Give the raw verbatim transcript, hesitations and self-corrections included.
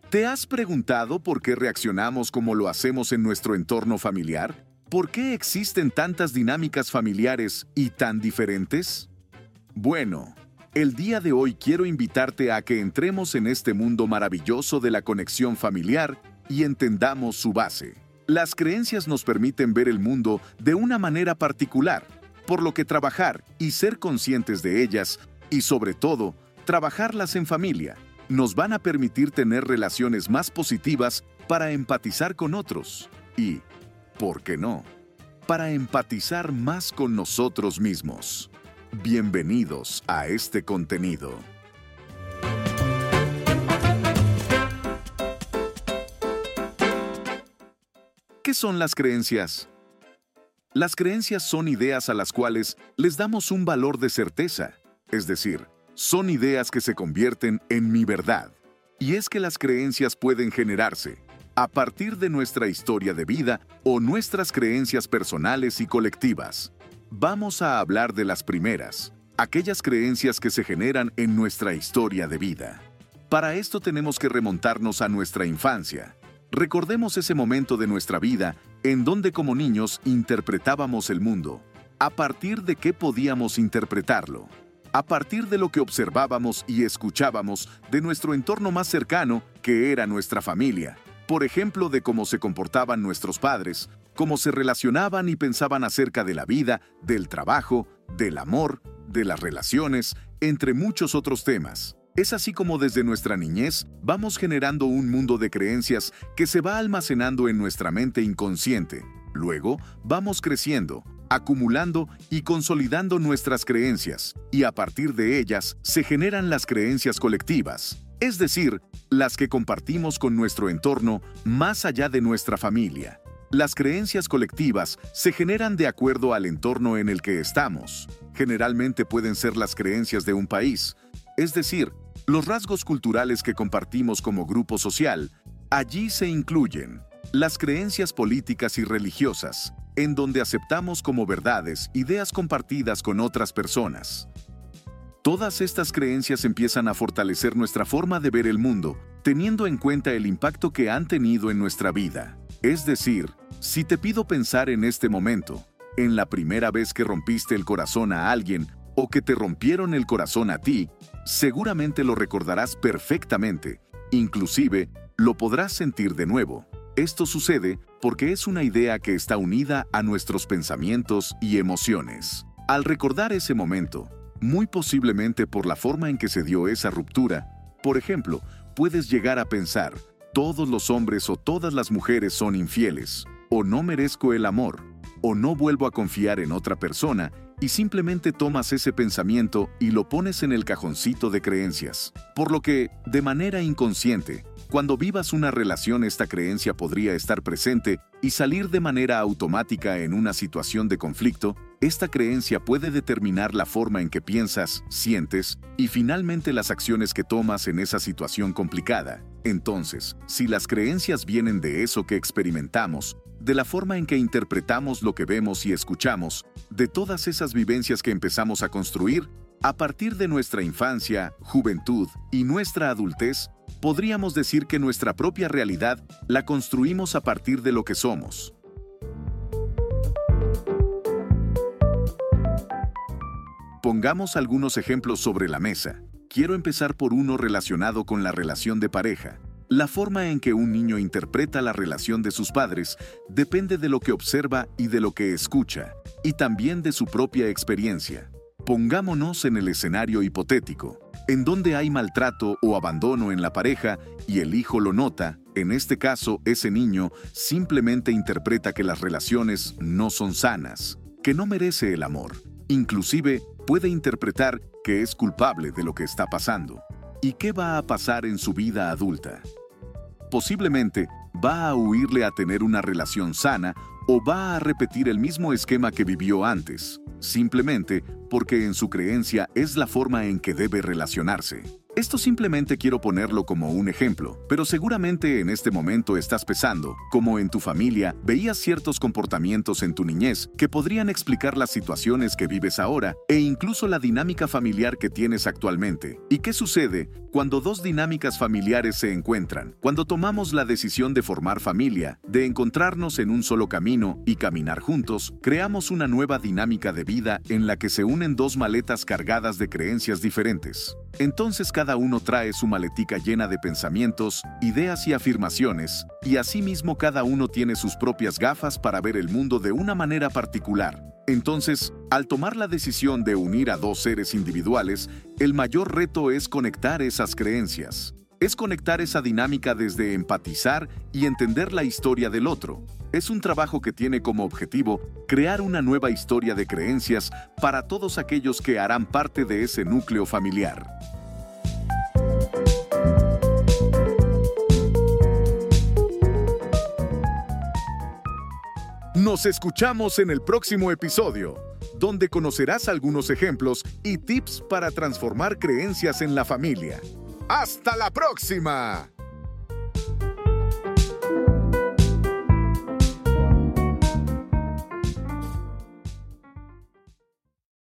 ¿Te has preguntado por qué reaccionamos como lo hacemos en nuestro entorno familiar? ¿Por qué existen tantas dinámicas familiares y tan diferentes? Bueno, el día de hoy quiero invitarte a que entremos en este mundo maravilloso de la conexión familiar y entendamos su base. Las creencias nos permiten ver el mundo de una manera particular, por lo que trabajar y ser conscientes de ellas, y sobre todo, trabajarlas en familia, nos van a permitir tener relaciones más positivas para empatizar con otros y, ¿por qué no?, para empatizar más con nosotros mismos. Bienvenidos a este contenido. ¿Qué son las creencias? Las creencias son ideas a las cuales les damos un valor de certeza, es decir, son ideas que se convierten en mi verdad. Y es que las creencias pueden generarse a partir de nuestra historia de vida o nuestras creencias personales y colectivas. Vamos a hablar de las primeras, aquellas creencias que se generan en nuestra historia de vida. Para esto tenemos que remontarnos a nuestra infancia. Recordemos ese momento de nuestra vida en donde como niños interpretábamos el mundo. ¿A partir de qué podíamos interpretarlo? A partir de lo que observábamos y escuchábamos de nuestro entorno más cercano, que era nuestra familia. Por ejemplo, de cómo se comportaban nuestros padres, cómo se relacionaban y pensaban acerca de la vida, del trabajo, del amor, de las relaciones, entre muchos otros temas. Es así como desde nuestra niñez vamos generando un mundo de creencias que se va almacenando en nuestra mente inconsciente. Luego vamos creciendo, acumulando y consolidando nuestras creencias, y a partir de ellas se generan las creencias colectivas, es decir, las que compartimos con nuestro entorno más allá de nuestra familia. Las creencias colectivas se generan de acuerdo al entorno en el que estamos. Generalmente pueden ser las creencias de un país, es decir, los rasgos culturales que compartimos como grupo social. Allí se incluyen las creencias políticas y religiosas, en donde aceptamos como verdades ideas compartidas con otras personas. Todas estas creencias empiezan a fortalecer nuestra forma de ver el mundo, teniendo en cuenta el impacto que han tenido en nuestra vida. Es decir, si te pido pensar en este momento, en la primera vez que rompiste el corazón a alguien o que te rompieron el corazón a ti, seguramente lo recordarás perfectamente, inclusive lo podrás sentir de nuevo. Esto sucede porque es una idea que está unida a nuestros pensamientos y emociones. Al recordar ese momento, muy posiblemente por la forma en que se dio esa ruptura, por ejemplo, puedes llegar a pensar, todos los hombres o todas las mujeres son infieles, o no merezco el amor, o no vuelvo a confiar en otra persona, y simplemente tomas ese pensamiento y lo pones en el cajoncito de creencias. Por lo que, de manera inconsciente, cuando vivas una relación, esta creencia podría estar presente y salir de manera automática en una situación de conflicto. Esta creencia puede determinar la forma en que piensas, sientes y finalmente las acciones que tomas en esa situación complicada. Entonces, si las creencias vienen de eso que experimentamos, de la forma en que interpretamos lo que vemos y escuchamos, de todas esas vivencias que empezamos a construir, a partir de nuestra infancia, juventud y nuestra adultez, podríamos decir que nuestra propia realidad la construimos a partir de lo que somos. Pongamos algunos ejemplos sobre la mesa. Quiero empezar por uno relacionado con la relación de pareja. La forma en que un niño interpreta la relación de sus padres depende de lo que observa y de lo que escucha, y también de su propia experiencia. Pongámonos en el escenario hipotético, en donde hay maltrato o abandono en la pareja y el hijo lo nota. En este caso, ese niño simplemente interpreta que las relaciones no son sanas, que no merece el amor. Inclusive, puede interpretar que es culpable de lo que está pasando. ¿Y qué va a pasar en su vida adulta? Posiblemente va a huirle a tener una relación sana o va a repetir el mismo esquema que vivió antes, simplemente porque en su creencia es la forma en que debe relacionarse. Esto simplemente quiero ponerlo como un ejemplo, pero seguramente en este momento estás pensando, como en tu familia veías ciertos comportamientos en tu niñez que podrían explicar las situaciones que vives ahora e incluso la dinámica familiar que tienes actualmente. ¿Y qué sucede cuando dos dinámicas familiares se encuentran? Cuando tomamos la decisión de formar familia, de encontrarnos en un solo camino y caminar juntos, creamos una nueva dinámica de vida en la que se unen dos maletas cargadas de creencias diferentes. Entonces cada uno trae su maletica llena de pensamientos, ideas y afirmaciones, y asimismo cada uno tiene sus propias gafas para ver el mundo de una manera particular. Entonces, al tomar la decisión de unir a dos seres individuales, el mayor reto es conectar esas creencias. Es conectar esa dinámica desde empatizar y entender la historia del otro. Es un trabajo que tiene como objetivo crear una nueva historia de creencias para todos aquellos que harán parte de ese núcleo familiar. Nos escuchamos en el próximo episodio, donde conocerás algunos ejemplos y tips para transformar creencias en la familia. ¡Hasta la próxima!